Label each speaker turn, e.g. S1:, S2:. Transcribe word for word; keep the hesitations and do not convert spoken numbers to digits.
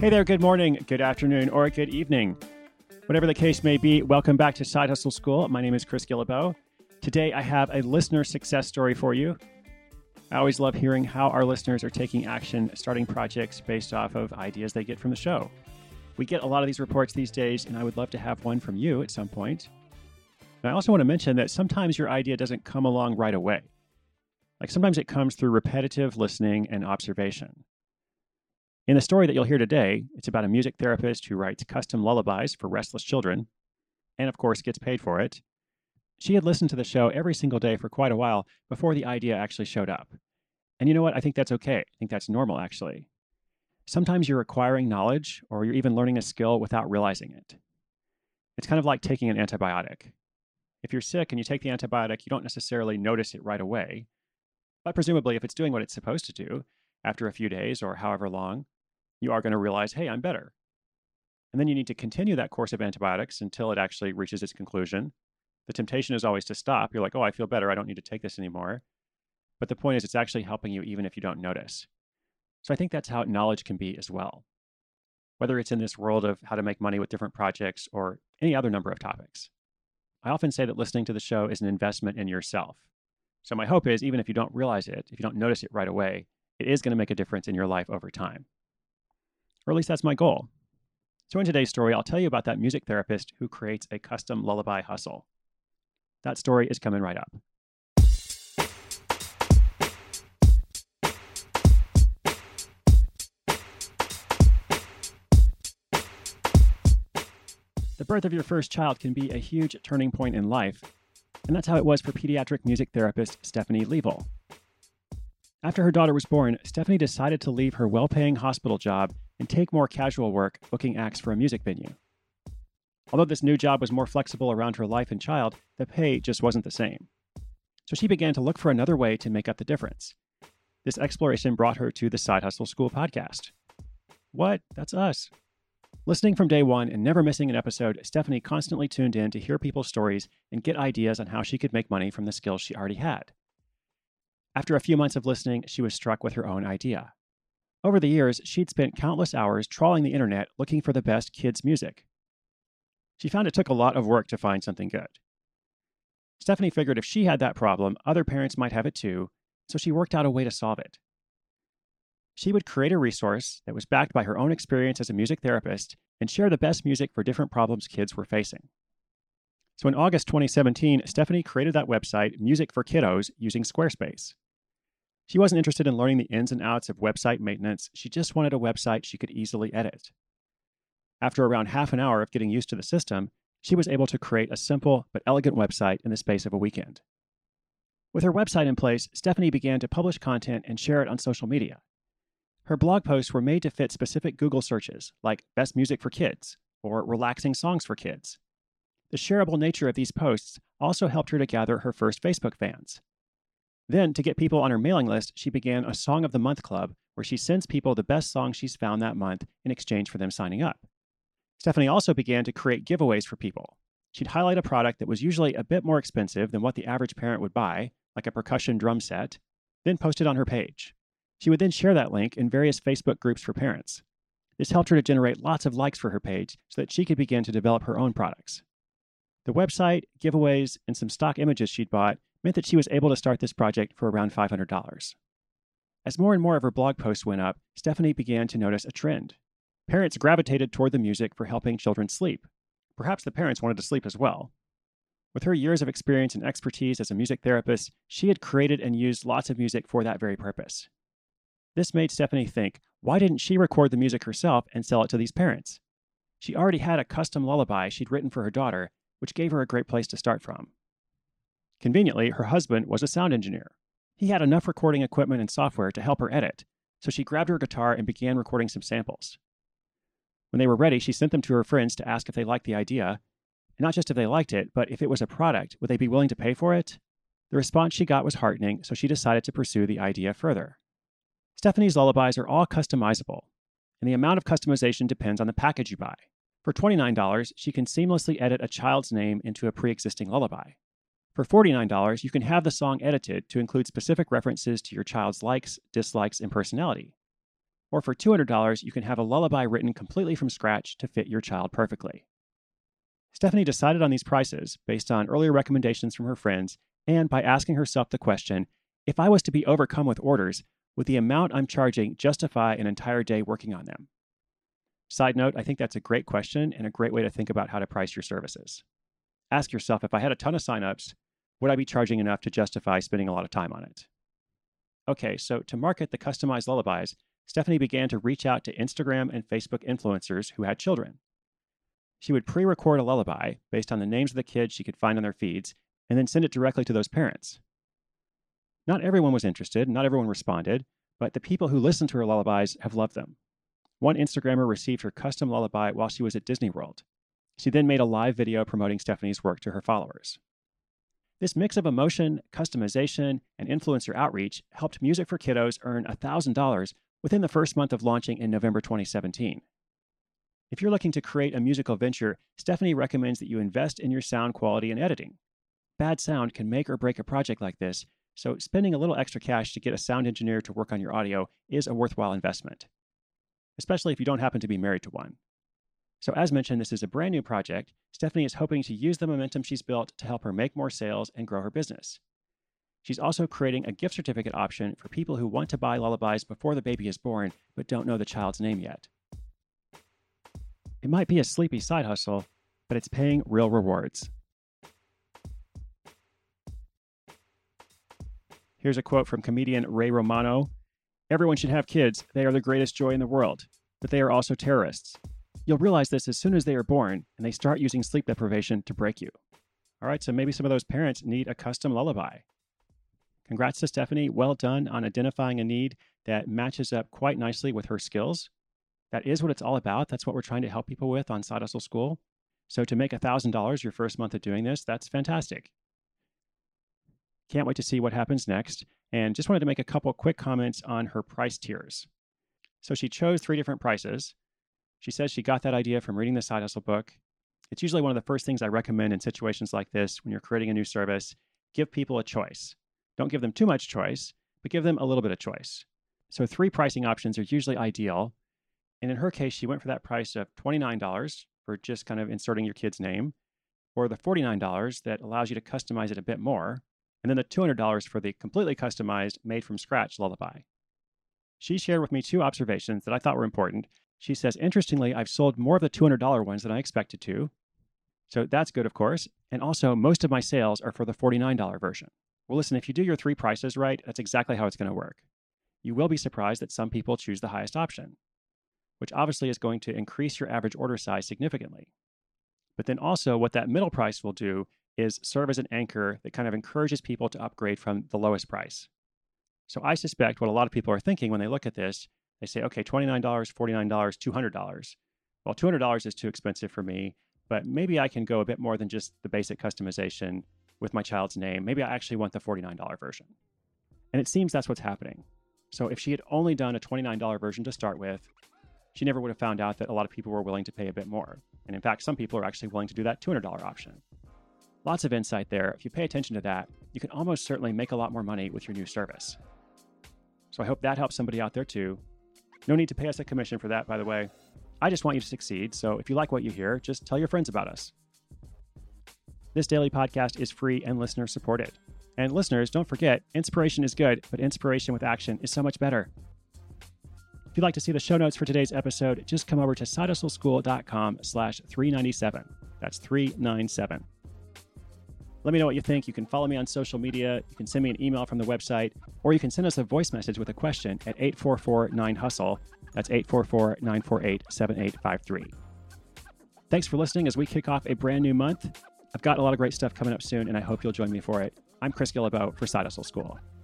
S1: Hey there, good morning, good afternoon, or good evening. Whatever the case may be, welcome back to Side Hustle School. My name is Chris Guillebeau. Today I have a listener success story for you. I always love hearing how our listeners are taking action, starting projects based off of ideas they get from the show. We get a lot of these reports these days, and I would love to have one from you at some point. And I also want to mention that sometimes your idea doesn't come along right away. Like sometimes it comes through repetitive listening and observation. In the story that you'll hear today, it's about a music therapist who writes custom lullabies for restless children, and of course gets paid for it. She had listened to the show every single day for quite a while before the idea actually showed up. And you know what? I think that's okay. I think that's normal, actually. Sometimes you're acquiring knowledge or you're even learning a skill without realizing it. It's kind of like taking an antibiotic. If you're sick and you take the antibiotic, you don't necessarily notice it right away. But presumably, if it's doing what it's supposed to do, after a few days or however long, you are going to realize, hey, I'm better. And then you need to continue that course of antibiotics until it actually reaches its conclusion. The temptation is always to stop. You're like, oh, I feel better. I don't need to take this anymore. But the point is, it's actually helping you even if you don't notice. So I think that's how knowledge can be as well. Whether it's in this world of how to make money with different projects or any other number of topics. I often say that listening to the show is an investment in yourself. So my hope is, even if you don't realize it, if you don't notice it right away, it is going to make a difference in your life over time. Or at least that's my goal. So in today's story, I'll tell you about that music therapist who creates a custom lullaby hustle. That story is coming right up. The birth of your first child can be a huge turning point in life, and that's how it was for pediatric music therapist Stephanie Level. After her daughter was born, Stephanie decided to leave her well-paying hospital job and take more casual work booking acts for a music venue. Although this new job was more flexible around her life and child, the pay just wasn't the same. So she began to look for another way to make up the difference. This exploration brought her to the Side Hustle School podcast. What? That's us. Listening from day one and never missing an episode, Stephanie constantly tuned in to hear people's stories and get ideas on how she could make money from the skills she already had. After a few months of listening, she was struck with her own idea. Over the years, she'd spent countless hours trawling the internet looking for the best kids' music. She found it took a lot of work to find something good. Stephanie figured if she had that problem, other parents might have it too, so she worked out a way to solve it. She would create a resource that was backed by her own experience as a music therapist and share the best music for different problems kids were facing. So in August twenty seventeen, Stephanie created that website, Music for Kiddos, using Squarespace. She wasn't interested in learning the ins and outs of website maintenance. She just wanted a website she could easily edit. After around half an hour of getting used to the system, she was able to create a simple but elegant website in the space of a weekend. With her website in place, Stephanie began to publish content and share it on social media. Her blog posts were made to fit specific Google searches, like best music for kids or relaxing songs for kids. The shareable nature of these posts also helped her to gather her first Facebook fans. Then, to get people on her mailing list, she began a Song of the Month club where she sends people the best songs she's found that month in exchange for them signing up. Stephanie also began to create giveaways for people. She'd highlight a product that was usually a bit more expensive than what the average parent would buy, like a percussion drum set, then post it on her page. She would then share that link in various Facebook groups for parents. This helped her to generate lots of likes for her page so that she could begin to develop her own products. The website, giveaways, and some stock images she'd bought meant that she was able to start this project for around five hundred dollars. As more and more of her blog posts went up, Stephanie began to notice a trend. Parents gravitated toward the music for helping children sleep. Perhaps the parents wanted to sleep as well. With her years of experience and expertise as a music therapist, she had created and used lots of music for that very purpose. This made Stephanie think, why didn't she record the music herself and sell it to these parents? She already had a custom lullaby she'd written for her daughter, which gave her a great place to start from. Conveniently, her husband was a sound engineer. He had enough recording equipment and software to help her edit, so she grabbed her guitar and began recording some samples. When they were ready, she sent them to her friends to ask if they liked the idea, and not just if they liked it, but if it was a product, would they be willing to pay for it? The response she got was heartening, so she decided to pursue the idea further. Stephanie's lullabies are all customizable, and the amount of customization depends on the package you buy. For twenty-nine dollars, she can seamlessly edit a child's name into a pre-existing lullaby. For forty-nine dollars, you can have the song edited to include specific references to your child's likes, dislikes, and personality. Or for two hundred dollars, you can have a lullaby written completely from scratch to fit your child perfectly. Stephanie decided on these prices based on earlier recommendations from her friends and by asking herself the question, if I was to be overcome with orders, would the amount I'm charging justify an entire day working on them? Side note, I think that's a great question and a great way to think about how to price your services. Ask yourself, if I had a ton of signups, would I be charging enough to justify spending a lot of time on it? Okay, so to market the customized lullabies, Stephanie began to reach out to Instagram and Facebook influencers who had children. She would pre-record a lullaby based on the names of the kids she could find on their feeds and then send it directly to those parents. Not everyone was interested, not everyone responded, but the people who listened to her lullabies have loved them. One Instagrammer received her custom lullaby while she was at Disney World. She then made a live video promoting Stephanie's work to her followers. This mix of emotion, customization, and influencer outreach helped Music for Kiddos earn one thousand dollars within the first month of launching in November twenty seventeen. If you're looking to create a musical venture, Stephanie recommends that you invest in your sound quality and editing. Bad sound can make or break a project like this, so spending a little extra cash to get a sound engineer to work on your audio is a worthwhile investment, especially if you don't happen to be married to one. So as mentioned, this is a brand new project. Stephanie is hoping to use the momentum she's built to help her make more sales and grow her business. She's also creating a gift certificate option for people who want to buy lullabies before the baby is born but don't know the child's name yet. It might be a sleepy side hustle, but it's paying real rewards. Here's a quote from comedian Ray Romano. Everyone should have kids. They are the greatest joy in the world, but they are also terrorists. You'll realize this as soon as they are born and they start using sleep deprivation to break you. All right, so maybe some of those parents need a custom lullaby. Congrats to Stephanie. Well done on identifying a need that matches up quite nicely with her skills. That is what it's all about. That's what we're trying to help people with on Side Hustle School. So to make one thousand dollars your first month of doing this, that's fantastic. Can't wait to see what happens next. And just wanted to make a couple quick comments on her price tiers. So she chose three different prices. She says she got that idea from reading the Side Hustle book. It's usually one of the first things I recommend in situations like this when you're creating a new service. Give people a choice. Don't give them too much choice, but give them a little bit of choice. So three pricing options are usually ideal. And in her case, she went for that price of twenty-nine dollars for just kind of inserting your kid's name, or the forty-nine dollars that allows you to customize it a bit more, and then the two hundred dollars for the completely customized, made from scratch lullaby. She shared with me two observations that I thought were important. She says, interestingly, I've sold more of the two hundred dollars ones than I expected to. So that's good, of course. And also, most of my sales are for the forty-nine dollars version. Well, listen, if you do your three prices right, that's exactly how it's going to work. You will be surprised that some people choose the highest option, which obviously is going to increase your average order size significantly. But then also what that middle price will do is serve as an anchor that kind of encourages people to upgrade from the lowest price. So I suspect what a lot of people are thinking when they look at this, they say, okay, twenty-nine dollars, forty-nine dollars, two hundred dollars. Well, two hundred dollars is too expensive for me, but maybe I can go a bit more than just the basic customization with my child's name. Maybe I actually want the forty-nine dollars version. And it seems that's what's happening. So if she had only done a twenty-nine dollars version to start with, she never would have found out that a lot of people were willing to pay a bit more. And in fact, some people are actually willing to do that two hundred dollars option. Lots of insight there. If you pay attention to that, you can almost certainly make a lot more money with your new service. So I hope that helps somebody out there too. No need to pay us a commission for that, by the way. I just want you to succeed. So if you like what you hear, just tell your friends about us. This daily podcast is free and listener supported. And listeners, don't forget, inspiration is good, but inspiration with action is so much better. If you'd like to see the show notes for today's episode, just come over to sidehustleschool.com slash 397. That's three ninety-seven. Let me know what you think. You can follow me on social media. You can send me an email from the website, or you can send us a voice message with a question at eight four four nine hustle. That's eight four four nine four eight seven eight five three. Thanks for listening as we kick off a brand new month. I've got a lot of great stuff coming up soon, and I hope you'll join me for it. I'm Chris Guillebeau for Side Hustle School.